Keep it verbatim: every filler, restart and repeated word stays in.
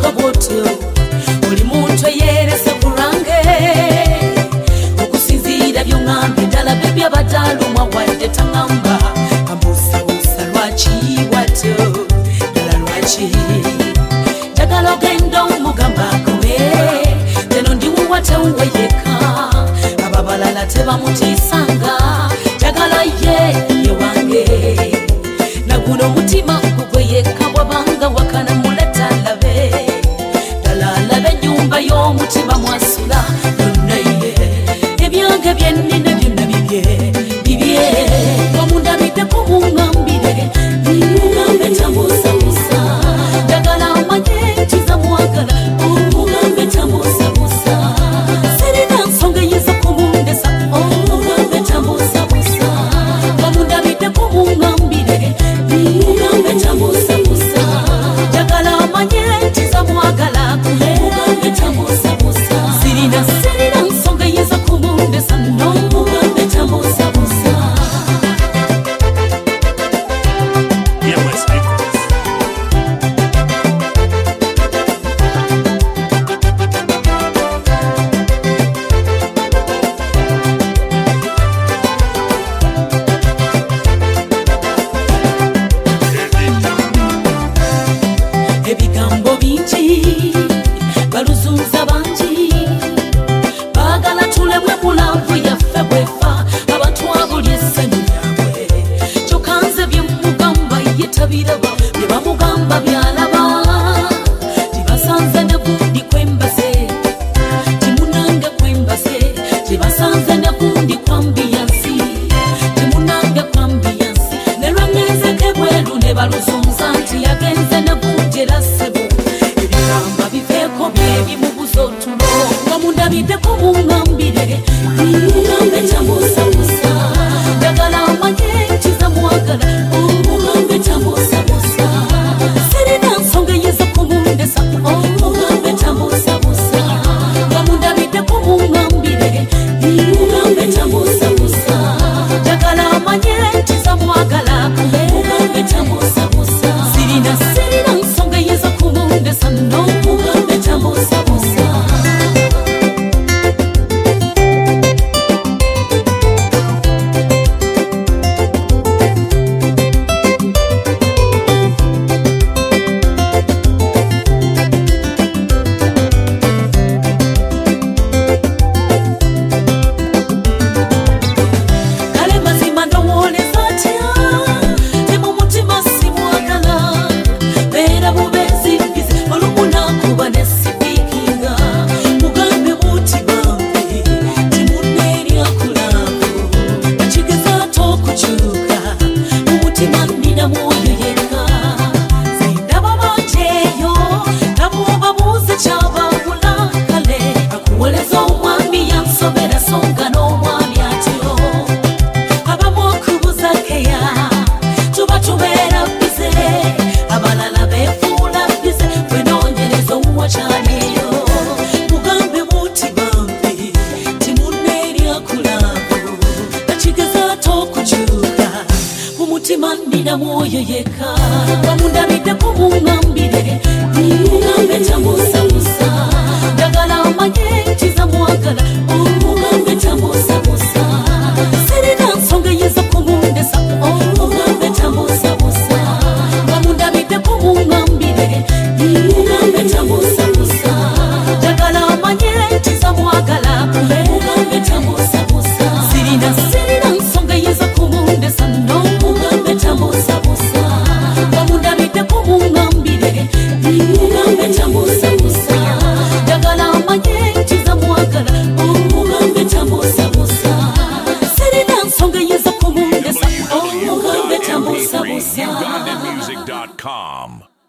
bwotyo bwotyo oli muntu eyerese kurange okusinziira by'oŋŋambye ddala bebya badalumwa wadde taŋŋamba ambusabusa lwaki bwatyo ddala lwaki njagala ogenda omugamba akowe teno ndiwuwa tewuwe yekka ababalala tebamutiisanga njagala ye ye wange naguno omutima gugwe yekka bwabanga wakana muleta labe ddala labe ennyumba y'omutima mwasula yonna ye ebyange byennina byonna bibye bibye omundabiddeku muŋŋambire muŋŋambe tamusamusa njagala amanye nti zamwagala omuŋŋambe tamusamusa sirina nsonga eyinza kumundesa omuŋŋambe tamusamusa omundabiddeku muŋŋambire muŋŋambe tamusamusa njagala amanye nti zamwagala omuŋŋambe tamusamusa sirina sirina nsonga eyinza kumundesa n'omuŋŋambe tamusamusa. Ebigambo bingi baluzunza bangi baagala tulebwe mulamvu yaffe bwefa abantu abulya essanyu lyabwe kyokka nze bye mugamba ye tabiraba bye bamugamba byalaba tibasanze ne gundi kwembase timunange kwembase tibasanze ne gundi kwambiyansi timunange kwambiyansi ne lwangenzeko ebweru ne baluzunza nti yagenze ne gundi era ssebo ebigamba biveeko byebimubuza otulo omundabiddeku muŋŋambire muŋŋambe tamusamusa njagala amanye nti zamwagala omuŋŋambe tamusamusa sirina nsonga eyinza kumundesa omuŋŋambe tamusamusa omundabiddeku muŋŋambire muŋŋambe tamusamusa njagala amanye nti zamwagala omuŋŋambe tamusamusa sirina sirina nsonga eyinza kumundesa n'omuŋŋambe tamusamusa. Kale mazima ndowoleza atya ne mu mutima simwagala beera bubeezi bize olumu nakuba ne sipiikinga mugambe buti bambi timunneeryakulaavu bakigezaate okukyuka mu mutima nnina mwoyo yekka zendaba bangi eyo nabwobabuuze kyabawula kale akuwoleza omwami yansobera songa n'omwami atyo abamu okubuza keya tuba tubeera bize abalala beefuula bize bwenoonyereza omuwakyali eyo mugambe buti bambi timunneeryakulaavu bakigezaate okukyuka mu mutima nnina mwoyo yekka omundabiddeku muŋŋambire muŋŋambe tamusamusa njagala amanye nti zamwagala omuŋŋambe tamusamusa sirina nsonga eyinza kumundesa omuŋŋambe tamusamusa omundabiddeku muŋŋambire muŋŋambe tamusamusa njagala amanye nti zamwagala omuŋŋambe tamusamusa sirina sirina nsonga eyinza kumundesa n'omuŋŋambe tamusamusa omundabiddeku muŋŋambire muŋŋambe tamusamusa njagala amanye nti zamwagala omuŋŋambe tamusamusa sirina nsonga eyinza kumundesa omuŋŋambe tamusamusa. Uganda music dot com